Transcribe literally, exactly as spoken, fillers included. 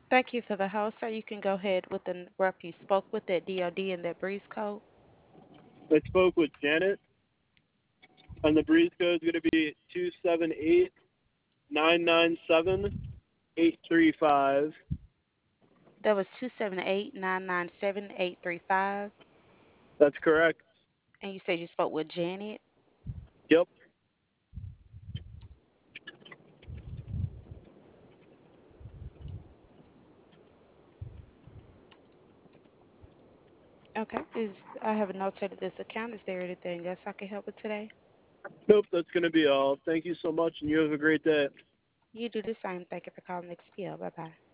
Thank you for the host. So you can go ahead with the rep you spoke with, that D O D and that breeze code. I spoke with Janet, and the breeze code is going to be two seven eight nine nine seven eight three five. That was two seven eight nine nine seven eight three five. That's correct. And you said you spoke with Janet. Yep. Okay. Is I have notated this account. Is there anything else I can help with today? Nope, that's going to be all. Thank you so much, and you have a great day. You do the same. Thank you for calling X P L. Bye bye.